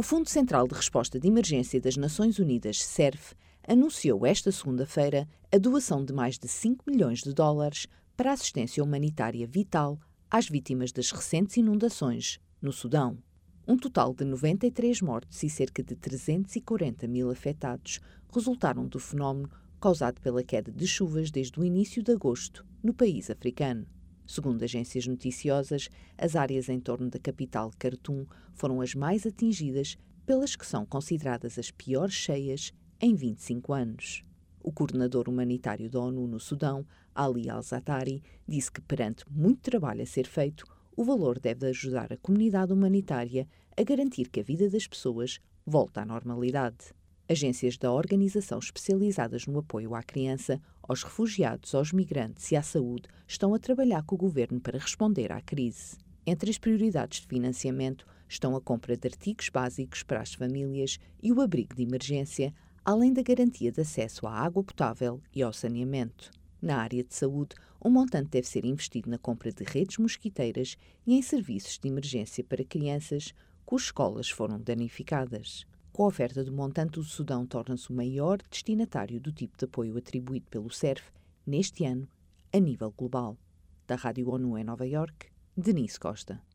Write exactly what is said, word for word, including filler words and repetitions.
O Fundo Central de Resposta de Emergência das Nações Unidas, CERF, anunciou esta segunda-feira a doação de mais de cinco milhões de dólares para a assistência humanitária vital às vítimas das recentes inundações no Sudão. Um total de noventa e três mortes e cerca de trezentos e quarenta mil afetados resultaram do fenómeno causado pela queda de chuvas desde o início de agosto no país africano. Segundo agências noticiosas, as áreas em torno da capital Khartoum foram as mais atingidas pelas que são consideradas as piores cheias em vinte e cinco anos. O coordenador humanitário da ONU no Sudão, Ali Al-Zatari, disse que, perante muito trabalho a ser feito, o valor deve ajudar a comunidade humanitária a garantir que a vida das pessoas volte à normalidade. Agências da organização especializadas no apoio à criança, aos refugiados, aos migrantes e à saúde estão a trabalhar com o governo para responder à crise. Entre as prioridades de financiamento estão a compra de artigos básicos para as famílias e o abrigo de emergência, além da garantia de acesso à água potável e ao saneamento. Na área de saúde, um montante deve ser investido na compra de redes mosquiteiras e em serviços de emergência para crianças cujas escolas foram danificadas. Com a oferta do montante, o Sudão torna-se o maior destinatário do tipo de apoio atribuído pelo CERF neste ano, a nível global. Da Rádio ONU em Nova Iorque, Denise Costa.